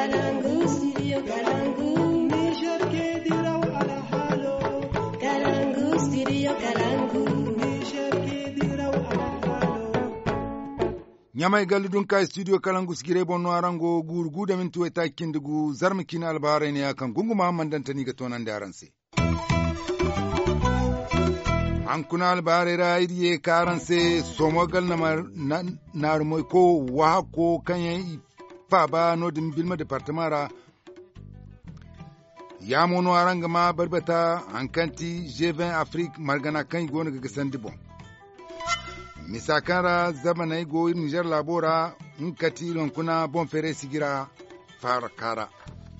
Kalangu, studio Kalangu. Niger ke diraw ala halo. Kalangu, studio Kalangu. Niger ke diraw ala halo. Nyamai galidun ka studio Kalangu sigire bonno arango gurgu da min tuwe takin dugu zarmikin albare ne akan gunguma mandantani ga tonan da aranse. An kuna albare ra idiye karanse somogal na narmoy ko wa ko kanyen faba nodin bilma departamara ya mono aranga ma barbata hankanti G20 Afrique margana kan gona ga sandibo misakara zamanai go Niger labora nkati lonkuna bon fere sigira farakara.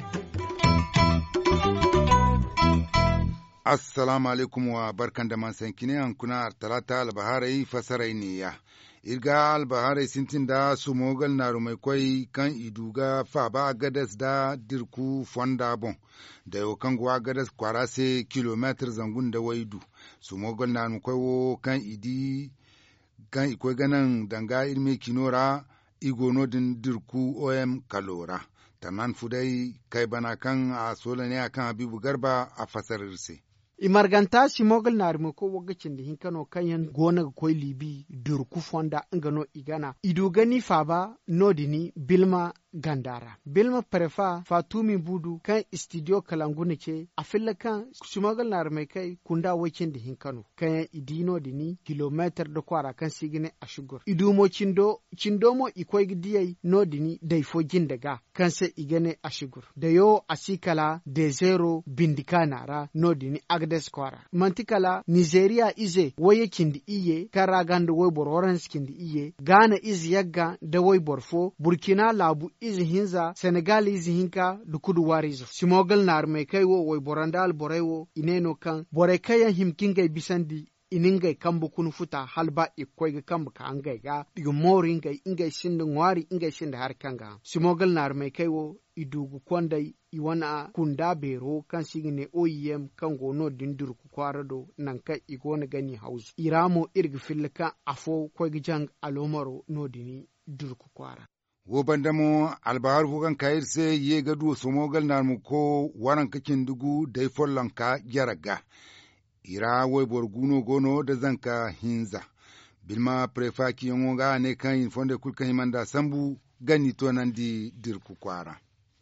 Assalamu alaikum wa barkan da man sankine an kuna talata albaharai fasarai ne ya. Irga albaharai sintin da su mogal na rumai kwai kan iduga fa ba gadas da dirku fonda bon. Da yau kan guwa gadas kwarase kilometer zangun da waidu. Su mogal na rumai wo kan idi kan ikwai ganan danga ilme kinora igonodin dirku OM kalora. Tanan fudai kai bana kan a sola ne akan Habibu Garba a fasarirse. Imarganta si mogal na rimu ko wagacin da hinkano kanyan gona ga koi libi durku fonda ingano igana idu gani faba nodini bilma gandara bilma prefa fatumi budu kan studio Kalangu ne ke a filla kan si mogal na rimu kai kunda wakin da hinkano kanyan idino dini kilometer da kwara kan sigine a shugur idu mo cindo mo ikoi gidiyai nodini daifo daga kan se igane a shugur da yo asikala de zero bindika nara nodini agdes kwara mantikala Nigeria ize waye kindi iye karaganda way bor orange kindi iye Ghana ize yagga da way borfo Burkina labu ize hinza Senegal ize hinka dukudu warizo simogal nar mai kaiwo way borandal borewo ineno kan bore kayan himkinga bisandi iningai kambu kunu futa halba ikoi ga kambu ka angai ga diga mori ingai shinda ngwari ingai shinda har kanga simogal nar mai kaiwo idugu kwandai iwana kunda bero kan sigine OEM kan gono dindur ku kwarado nan ka igona gani house iramo irgi filka afo ko gijang alomaro nodini durku kwara wo bandamo albahar fukan kayir se ye gadu somogal narmu ko waran kakin dugu dai follanka jaraga ira woy borguno gono da zanka hinza bilma prefaki yonga ne kan infonde kulka himanda sambu gani to nandi dirku kwara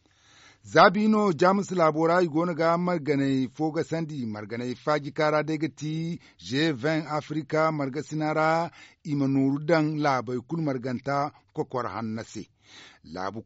zabino jamus laborai gona ga marganai foga sandi marganai faji kara daga ti G20 Afrika marga sinara imanuru dan labai kul marganta kokwar hannase labu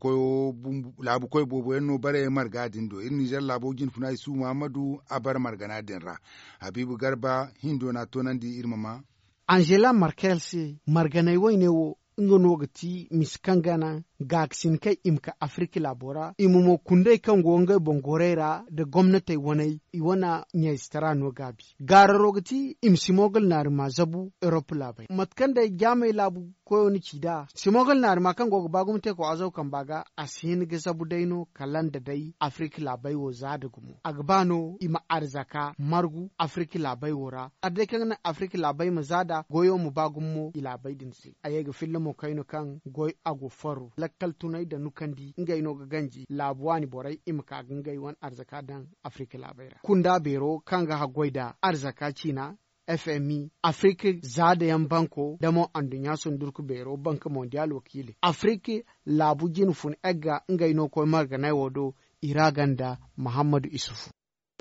koy bobo yanno bare margadin do irin Niger labogin funai su Muhammadu abar margana dinra Habibu Garba hindo na tonandi irmama Angela Merkel si marganai wayne wo ngono gati miskangana gaksin kai imka Afrika labora imumo kundai kan gonga bongorera da gwamnati wanai iwana nyastara no gabi gararo gati imsimogal nar mazabu Europe labai matkan da jamai labu koyo ni kida simogal nar makan goga bagumte ko azo kan baga asin ga sabu daino kalan da dai Afrika labai wo zada gumo agbano ima arzaka margu Afrika labai wora adai kan Afrika labai mazada goyo mu bagummo ilabai dinsi ayega filmo kaino kan goy ago faru lakkal tunai da nukandi ngai no ganji labuwani borai imka ngai wan arzaka dan Afrika labaira kunda bero kanga hagoida arzaka China FMI Afrika zada yan banko damo andunya sun durku bero banka mondial wakili Afrika labu jin fun egga ngai no ko marga nay wodo iraganda Muhammadu Isufu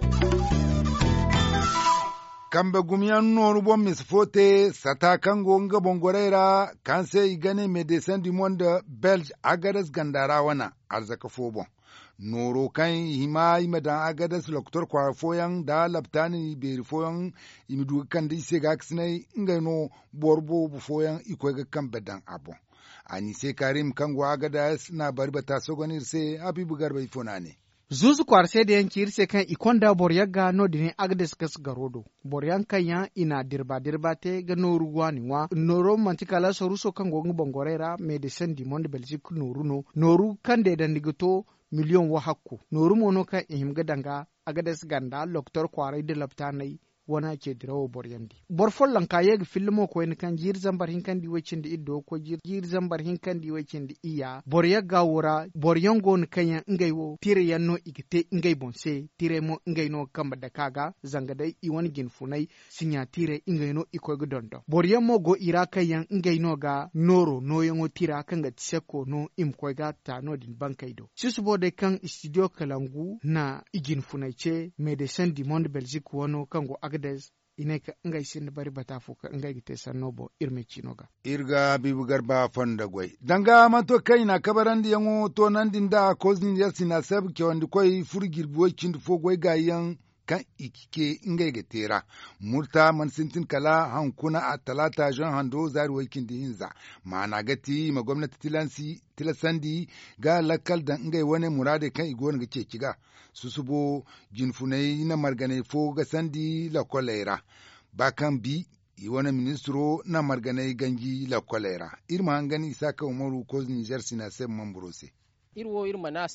kambe gumiyan noru bon misfote sata kango nga bongorera kanse igane medecin du monde belge agadas gandara wana arzaka fobon noro kan hima imadan agadas loktor kwa foyan da laptani beri foyan imidu kan di sega ksnai ngano borbo bu foyan ikoga kambe dan abon ani se karim kango agadas na barbata sogonir se Habibu Garba ifonane zuzu kwarse da yanki irse kan ikonda boryaga no dine agdes kas garodo boryan kanya ina dirba te ga noru wani wa noro mantikala soruso kan gongu bongorera medecin du monde belgique noru kan de dandigoto million wa hakku noru mono kan ihim gadanga agades ganda loktor kwarai de laptanai wana ke dirawo boryandi bor follan ka yeg filmo ko en kan jir zambar hin kan di wecin di iddo ko jir zambar hin kan di wecin di iya bor yagga wora bor yango n kanya ngai wo tire yanno igite ngai bonse tire mo ngai no kamba da kaga zanga dai i wani gin funai sinya tire ngai no iko gudondo bor yammo go ira kayan ngai no ga noro no yango tira kan ga tseko no im ko ga ta no din bankaido sisubo de kan studio kalangu na igin funai ce medecin du monde belgique wono kango agdes ine ka ngai sin bari bata fuka ngai gite sanobo irme chinoga irga bibu garba fonda gwai danga mato kai na kabarandi yango to nan dinda kozin yasina sab ke wandi koi furgir boy kindu fo gwai gayan kan ikike ngai getera murta man sintin kala hankuna a talata jan hando zari wakin di hinza mana gati ma gwamnati tilasandi ga lakal da ngai wani murade kan igon ga ce kiga susubo jinfunai na margane fo ga sandi la kolera bakan bi i wani ministro na margane gangi la kolera irma hangani saka umaru ko Niger sina sem mamburose irwo irma na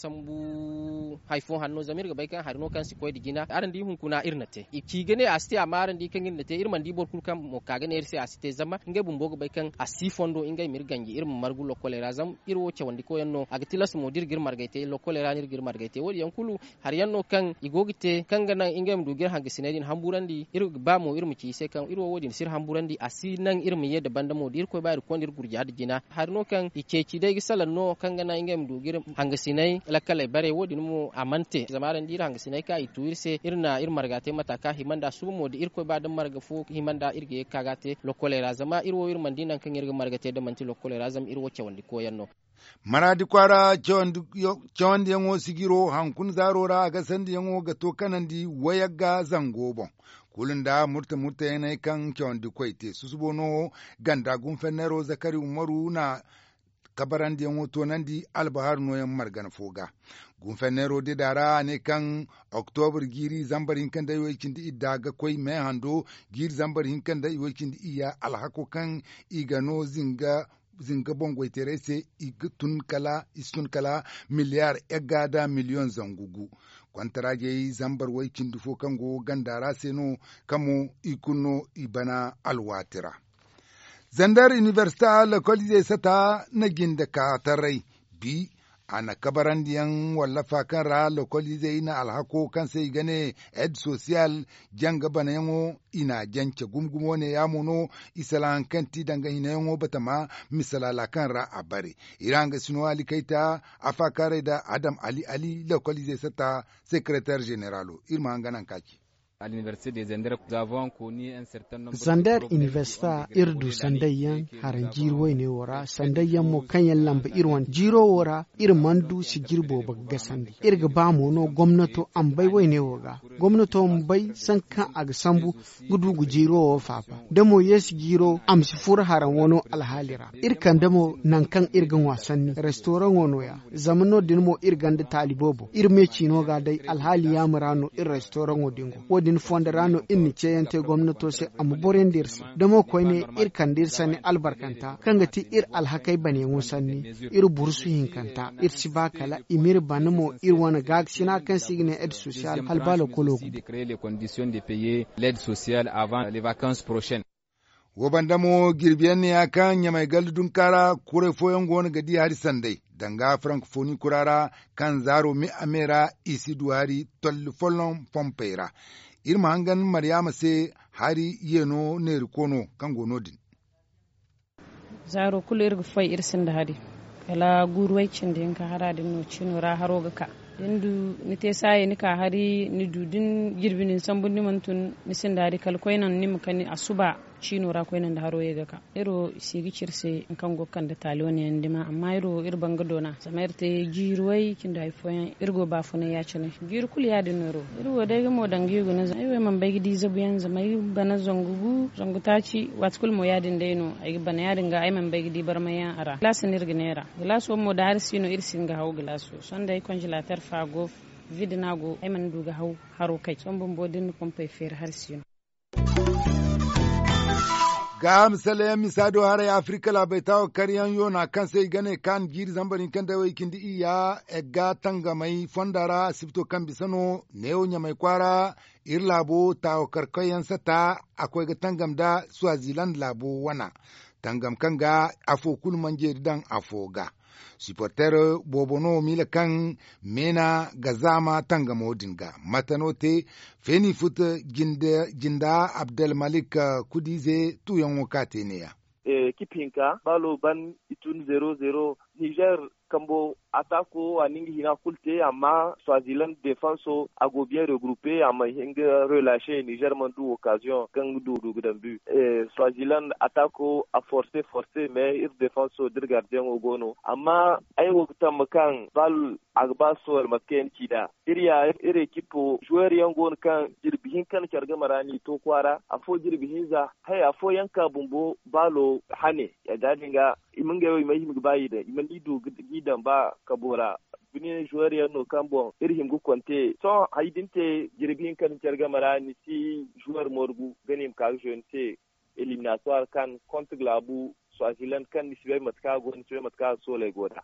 sambu haifon hanno zamir ga baikan harno kan si koy digina aran di hun kuna irnate ki gane asti amaran di kan irnate irman di bor kulkan mo kaga ne irse asite zama nge bumbo ga baikan asifondo ingai mirgangi irma margu lokolera zam irwo ce wandi ko yanno agatilas mo dirgir margaite lokolera nir gir margaite wodi yankulu har yanno kan igogite kan gana ingai mdu gir hangi sinedin hamburandi iru ba mo irmu ci se kan irwo wodi sir hamburandi asinan irmu yeda banda mo dir ko bayar ko ndir gurja digina harno kan ikeci dai gisalan no kan gana ingai mdu gir hangasinai lakale bare wodi mu amante zamaran dira hangasinai ka ituirse irna margate mataka himanda sumo di irko ba dan marga fu himanda irge kagate lokolera zama irwo irmandinan kan irge margate da manti lokolera zam irwo ce wandi koyanno maradi kwara cewandi yango sigiro hankun zarora ga sandi yango ga to kanandi wayaga zangobon kulun da murta yana kan cewandi kwaite susubono ganda gunfenero zakari umaru na kabaran diyan wato nan di albahar noyan margan foga gunfenero de dara ne kan oktober giri zambarin kan da yoyin di idda ga koi mai hando giri zambarin kan da yoyin di iya alhako kan igano zinga bongoi terese igtun kala istun kala miliyar egada miliyon zangugu kwantaraje zambar waikin dufo kango gandara seno kamo ikuno ibana alwatira zandar universita lakoli zai sata na ginda ka tarai bi ana kabarandiyan wallafa kan ra lakoli zai na alhako kan sai gane ed social janga bana yango ina jance gumgumo ne ya mono isalan kanti danga hina yango batama misalala kan ra a bare iranga sino ali kaita afakare da adam ali lakoli zai sata secrétaire généralo irma hanganan kaki Zandar Universita irdu sandayyan haran jirwai ne wara sandayyan mo kanyan lamba irwan jiro wara irmandu si girbo bagga sandi irga ba mu no gwamnato an bai wai ne waga gwamnato bai san kan aga sambu gudu gujiro wa fafa damo yes giro am si fur haran wono alhalira irkan damo nan kan irgan wasanni restaurant wono ya zamano dinmo irgan da talibobo irme chino ga dai alhali ya murano ir restaurant wodingo wodin fondarano inni ceyante gwamnato se am borendirsi damo koyne ir kandirsa ni albarkanta kangati ir alhakai bane musanni ir bursu hinkanta ir sibakala imir banamo ir wana gagsina kan signe aide sociale halbalo kologu de créer les conditions de payer l'aide sociale avant les vacances prochaines. Wobandamo girbiyan ne akan nyamai galdun kara kure foyon gona gadi hari sandai danga francophonie kurara kan zaro mi amera isi duhari tolli follon pompera irma hangan maryama se hari yeno ne rikono kan gonodin zaro kulir gufai irsin da hari kala gurwaicin da yanka haradin no cino ra haroga ka dindu nite saye nika hari ni dudin girbinin sambun nimantun nisin da hari kalkoinan nimkani asuba chino ra koinan da haro yega ka ero sigi cirse kan gokkan da taloni ndima amma ero banga dona samerte jirwai kinda ifoyan irgo ba funa ya cine jir kul ya dinoro ero da ga mo dangi go na ai man bai gidi zabuyan zamai bana zongugu zongutaci watkul mo ya din deno ai bana ya dinga ai man bai gidi barmaya ara glasin irgnera glaso mo da har sino irsin ga hawo glaso sonda congelator fago vidinago ai man duga hawo haro kai son bombo din pompe fer har sino ga misala ya misado hare Afrika la betawo karyan yona kan sai gane kan giri zambarin kan da waikin di iya ega tanga mai fondara sifto kan bisano neo nya mai kwara irlabo ta karkayan sata akwai ga tangam da Swaziland labo wana tangam kan ga afo kulmanje dan afoga supporter bobono mila kan mena gazama tanga modinga matanote feni fut jinda Abdel Malik kudize tuyan wakate ne ya kipinka balo ban itun 0-0 Niger kambo atako aningi hina kulte amma Swaziland défense ago bien regroupé amma hinga relâché Niger mandu occasion kan du but Swaziland atako a forcé mais ir défense dir gardien ogono amma ay wokta makan bal agba sol maken kida iriya ire equipe joueur yangon kan jirbihin kan karga marani to kwara afo jirbihin za hay afo yanka bumbo balo hane ya dadinga imunga yoy mai bayi da iman dido gidan ba kabora bini joueur yanno kambo irhim gu konte so haydinte jirbihin kan karga marani si joueur morgu ganim ka jeune éliminatoire kan contre glabu Swaziland kan nisbe matka go nisbe matka sole goda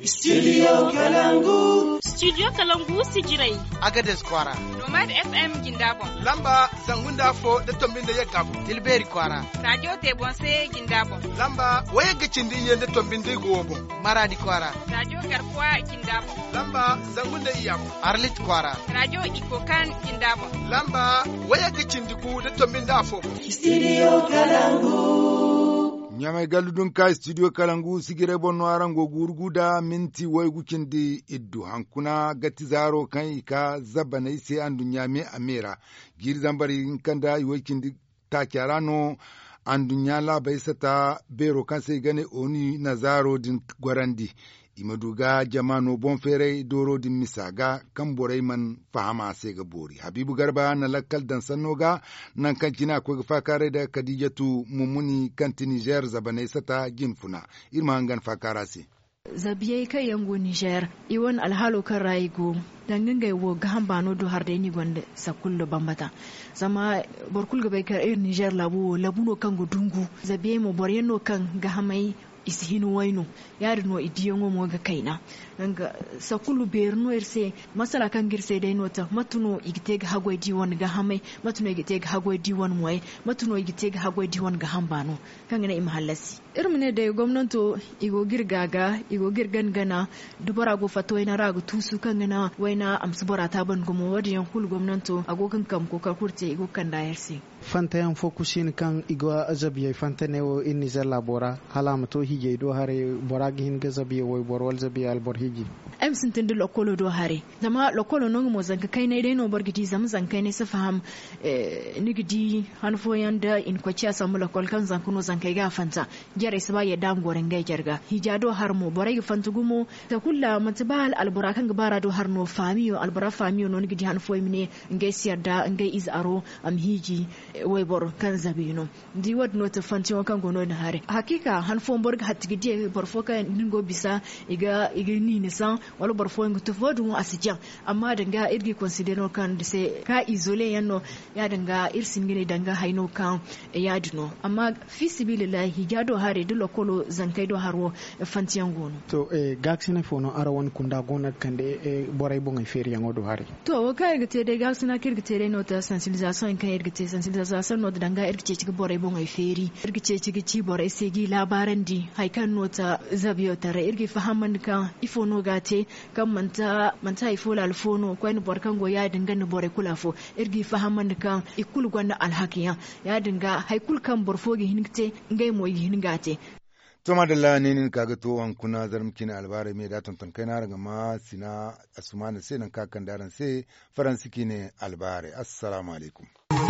Studio Kalangu. Studio Kalangu Sigirai. Agades Kwara. Nomad FM Gindabo. Lamba Sangunda Fo da Tombinde Yagabu. Tilberi Kwara. Radio Tebonse Gindabo. Lamba Waya Gicindi Yende Tombinde Gobo. Maradi Kwara. Radio Garkwa Gindabo. Lamba Sangunda Iyam. Arlit Kwara. Radio Ikokan Gindabo. Lamba Waya Gicindi Ku da Tombinde Afo. Studio Kalangu. Nyamai galudun ka studio Kalangu sigire bonno arango gurguda minti waygukin di iddu hankuna gati zaro kan ika zabana ise andu nyame amera giri zambari kanda iwakin di takyarano andu nyala baisata bero kan sai gane oni na zaro din gwarandi imaduga jamano bonfere doro din misaga kan borai man fahama sai ga bori Habibu Garba na lakkal dan sanoga nan kan kina ko fakare da Kadijatu Mumuni kan Niger zabanai sata ginfuna irma hangan fakara se zabiyai kai yango Niger iwan alhalo kan raigo dangin ga wo gahan bano do har da ni gonde sakullo bambata sama borkul ga bai kar Niger labuno kan gudungu zabiyai mo boryenno kan gahamai isihinu waino yari no idiyongo mo ga kaina nga sakulu berno erse masala kan girse dai nota matuno igitega hagoi diwan ga hamai matuno igitega hagoi diwan moy matuno igitega hagoi diwan ga hambano kan ina imhallasi irmine da gwamnato igo girgaga igo girgan gana dubara go fato ina ragu tusu kan ina waina amsubara ta ban gomo wadi yankul gwamnato agokan kam ko ka kurte igo kan da yarse fanta yan fokusin kan igo azabiye fanta ne wo in Niger labora halama to hije do hare boragi hin gazabiye wo borwal zabiye albor hiji am sintin da lokolo do hare zama lokolo non mo zanka kai ne dai no bargiti zam zankai ne safaham nigidi hanfo yanda in kwaciya samu lokol kan zankuno zankai ga fanta jare saba ya dam goren gai jarga hijado har mo borai fantu gumo ta kulla matbal albura kan gabara do har no famiyo albura famiyo no nigidi hanfo mine ngai siyarda ngai izaro am hiji wai bor kan zabino di wad no ta fanti kan gono da hare hakika hanfo borga hatigidi borfo kan ningo bisa iga ni ne san wala borfo ngutu fodu asijan amma danga irgi consider kan de se ka isole yanno ya danga irsin gine danga haino kan ya dino amma fi sibilillahi jado hare dulo kolo zankai do harwo fantiyan gono to gaksina fono arawan kunda gona kande boray bonga feri yango do hare to ka irgite de gaksina kirgite no ta sensibilisation kan irgite sensibilisation no danga irgite ci boray bonga feri irgite ci boray segi labaran di haikan no ta zabiyo tare irgi fahamman kan ifono gate kan manta ifola alfono ko en borkan go ya dinga no boray kulafo irgi fahamman kan ikul gonna alhakiya ya dinga haikul kan borfogi hinkte ngai mo hingate to madalla ne nin kaga to wan kuna zarmkina albare me da tonton kai na raga ma sina asmana sai nan kakan daran sai faransiki ne albare assalamu alaikum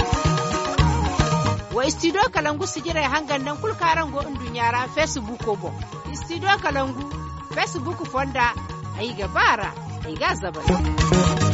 wa studio kalangu sigira hangan nan kul karango dunyara facebook bo studio kalangu facebook fonda ai gabara ai ga zabara